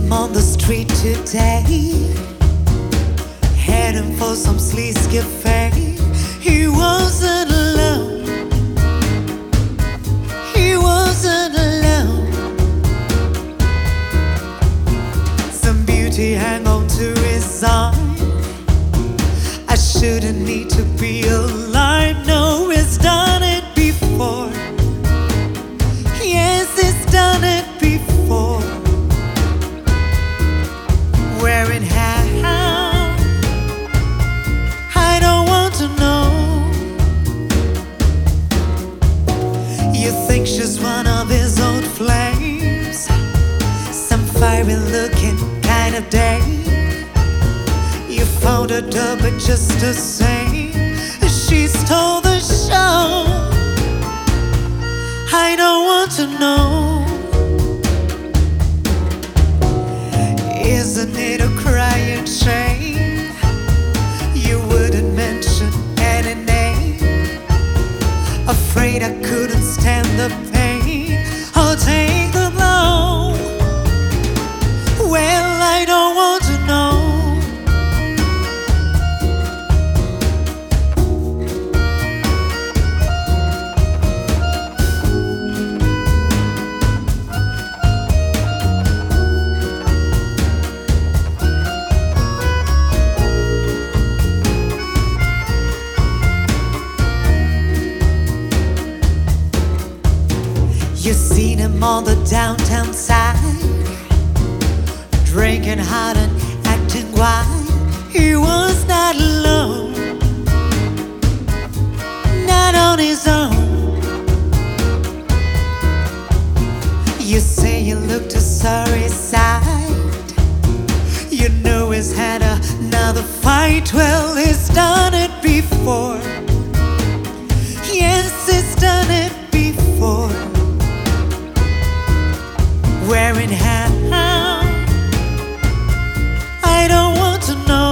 him on the street today, heading for some sleaze cafe. He wasn't alone. He wasn't alone. Some beauty hang on to his arm. I shouldn't need to be alive. No, he's done it before. Yes, he's done it before. Where and how, I don't want to know. You think she's one of his old flames, some fiery looking kind of day. You found her up, but just the same, she stole the show. I don't want to know. Isn't it a crying shame you wouldn't mention any name? Afraid I couldn't stand the pain or take the blow. Well, I don't want to know. You seen him on the downtown side, drinking hard and acting wild. He was not alone, not on his own. You say you looked a sorry side. You know he's had another fight. Well, he's done it before. Yes, he's done it before. Where and how, I don't want to know.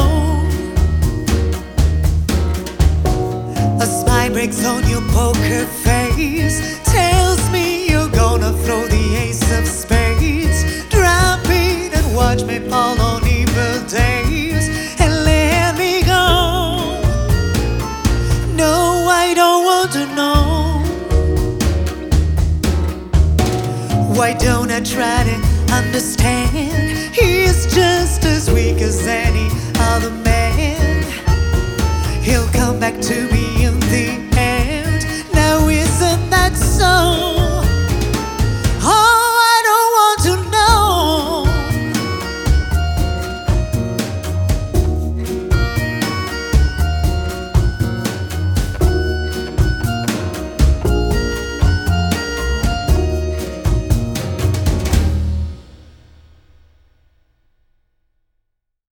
A smile breaks on your poker face, tells me you're gonna throw the ace of spades. Drop it and watch me fall on evil days and let me go. No, I don't want to know. Why don't I try to understand? He's just as weak as any other man. He'll come back to me